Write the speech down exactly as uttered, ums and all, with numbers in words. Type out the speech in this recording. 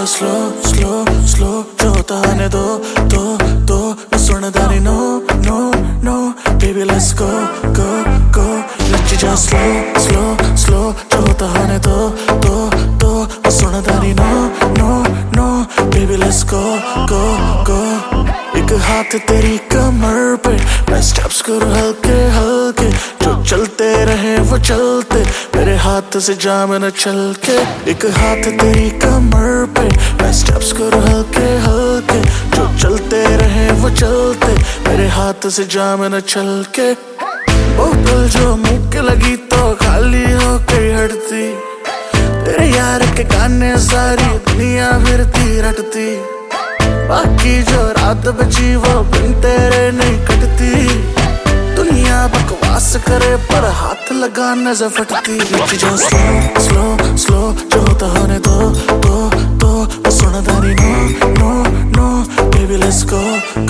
जा slow slow slow जो होता आने दो दो दो सुन दानी no no no baby let's go go go नच जा स्लो स्लो स्लो जो होता आने दो दो दो सुन दानी no no no baby let's go go go एक हाथ तेरी कमर पे मैं स्टेप्स करूं हल्के हल्के जो चलते रहे वो चलते मेरे हाथ से जाम न चल के एक हाथ तेरी कमर पे मैं स्टेप्स करूं हल्के हल्के जो चलते रहे वो चलते मेरे हाथ से जाम न चल के बोतल जो मुंह के लगी तो खाली हो गई हटती तेरे यार के गाने सारी दुनिया फिरती रटती बाकी जो रात बची वो बिन तेरे नहीं कटती दुनिया बकवास करे पर हाथ लगा नजर फटती नच जा स्लो स्लो स्लो जो होता होने दो दो दो सुन दानी no no no baby let's go